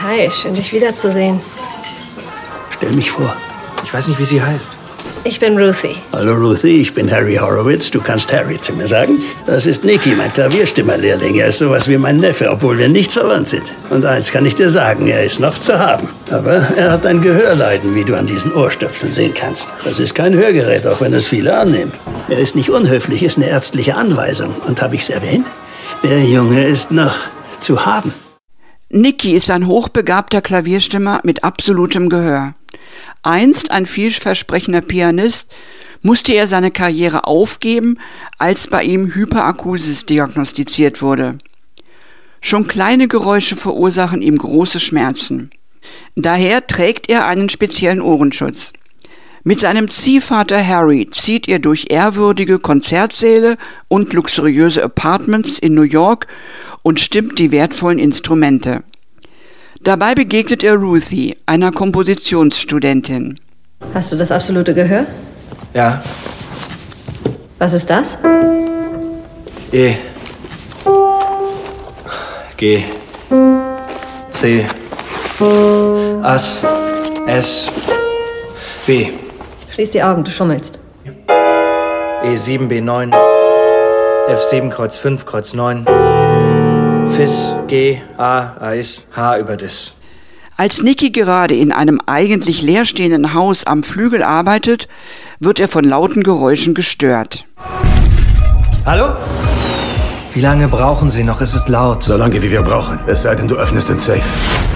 Hi, schön dich wiederzusehen. Stell mich vor. Ich weiß nicht, wie sie heißt. Ich bin Ruthie. Hallo Ruthie, ich bin Harry Horowitz. Du kannst Harry zu mir sagen. Das ist Nicky, mein Klavierstimmerlehrling. Er ist sowas wie mein Neffe, obwohl wir nicht verwandt sind. Und eins kann ich dir sagen, er ist noch zu haben. Aber er hat ein Gehörleiden, wie du an diesen Ohrstöpseln sehen kannst. Das ist kein Hörgerät, auch wenn es viele annehmen. Er ist nicht unhöflich, ist eine ärztliche Anweisung. Und habe ich's erwähnt? Der Junge ist noch zu haben. Nicky ist ein hochbegabter Klavierstimmer mit absolutem Gehör. Einst ein vielversprechender Pianist, musste er seine Karriere aufgeben, als bei ihm Hyperakusis diagnostiziert wurde. Schon kleine Geräusche verursachen ihm große Schmerzen. Daher trägt er einen speziellen Ohrenschutz. Mit seinem Ziehvater Harry zieht er durch ehrwürdige Konzertsäle und luxuriöse Apartments in New York und stimmt die wertvollen Instrumente. Dabei begegnet er Ruthie, einer Kompositionsstudentin. Hast du das absolute Gehör? Ja. Was ist das? E. G. C. As. S. B. Schließ die Augen, du schummelst. E7, B9. F7, Kreuz 5, Kreuz 9. Fis, G, A, Eis, H über Dis. Als Nicky gerade in einem eigentlich leerstehenden Haus am Flügel arbeitet, wird er von lauten Geräuschen gestört. Hallo? Wie lange brauchen Sie noch? Es ist laut. So lange, wie wir brauchen. Es sei denn, du öffnest den Safe.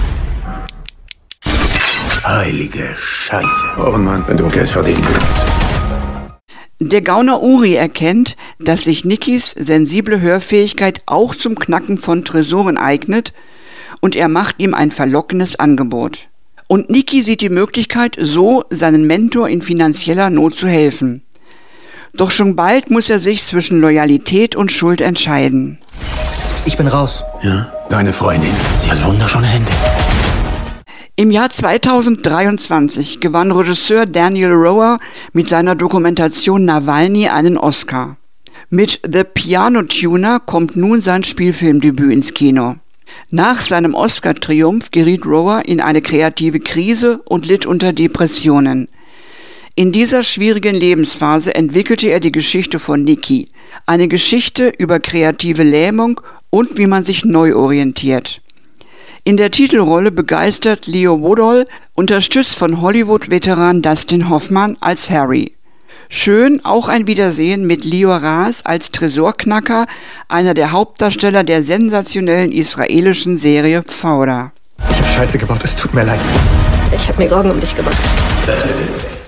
Heilige Scheiße. Oh Mann, wenn du Geld verdienen willst. Der Gauner Uri erkennt, dass sich Nickys sensible Hörfähigkeit auch zum Knacken von Tresoren eignet, und er macht ihm ein verlockendes Angebot. Und Nicky sieht die Möglichkeit, so seinen Mentor in finanzieller Not zu helfen. Doch schon bald muss er sich zwischen Loyalität und Schuld entscheiden. Ich bin raus. Ja? Deine Freundin. Sie hat wunderschöne Hände. Im Jahr 2023 gewann Regisseur Daniel Roher mit seiner Dokumentation Nawalny einen Oscar. Mit The Piano Tuner kommt nun sein Spielfilmdebüt ins Kino. Nach seinem Oscar-Triumph geriet Roher in eine kreative Krise und litt unter Depressionen. In dieser schwierigen Lebensphase entwickelte er die Geschichte von Nicky, eine Geschichte über kreative Lähmung und wie man sich neu orientiert. In der Titelrolle begeistert Leo Woodall, unterstützt von Hollywood-Veteran Dustin Hoffman als Harry. Schön auch ein Wiedersehen mit Lior Raz als Tresorknacker, einer der Hauptdarsteller der sensationellen israelischen Serie Fauda. Ich hab Scheiße gebaut, es tut mir leid. Ich hab mir Sorgen um dich gemacht. Das wird es.